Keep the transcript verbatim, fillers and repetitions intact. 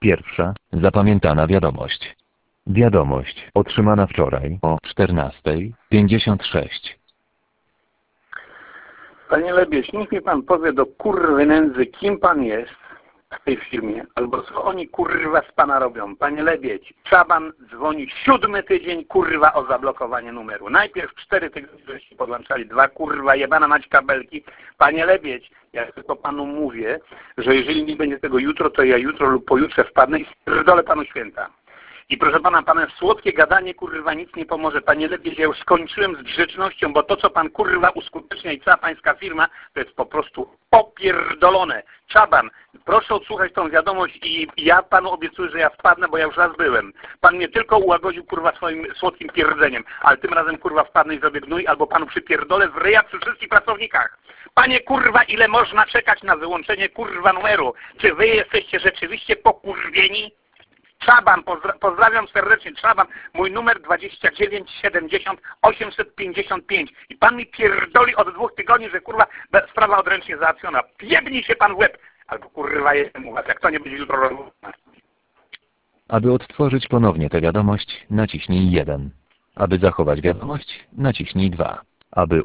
Pierwsza, zapamiętana wiadomość. Wiadomość otrzymana wczoraj o czternasta pięćdziesiąt sześć. Panie Lebieś, niech mi pan powie do kurwy nędzy, kim pan jest w tej firmie, albo co oni kurwa z pana robią. Panie Lebieć, Czaban dzwoni siódmy tydzień kurwa o zablokowanie numeru. Najpierw cztery tygodnie żeście podłączali dwa kurwa jebana mać kabelki. Panie Lebieć, ja tylko panu mówię, że jeżeli nie będzie tego jutro, to ja jutro lub pojutrze wpadnę i spierdolę panu święta. I proszę pana, pana słodkie gadanie kurwa nic nie pomoże. Panie Lepiej, ja już skończyłem z grzecznością, bo to co pan kurwa uskutecznia i cała pańska firma, to jest po prostu popierdolone. Czaban, proszę odsłuchać tą wiadomość i ja panu obiecuję, że ja wpadnę, bo ja już raz byłem. Pan mnie tylko ułagodził kurwa swoim słodkim pierdzeniem, ale tym razem kurwa wpadnę i zrobię gnój, albo panu przypierdolę w ryja przy wszystkich pracownikach. Panie kurwa, ile można czekać na wyłączenie kurwa numeru? Czy wy jesteście rzeczywiście pokurwieni? Czaban, pozdra pozdrawiam serdecznie, Czaban, mój numer dwadzieścia dziewięć siedemdziesiąt osiemset pięćdziesiąt pięć i pan mi pierdoli od dwóch tygodni, że kurwa sprawa odręcznie załatwiona. Piebnij się pan w łeb, albo kurwa jestem u was, jak to nie będzie jutro robił. Aby odtworzyć ponownie tę wiadomość, naciśnij jeden. Aby zachować wiadomość, naciśnij dwa. Aby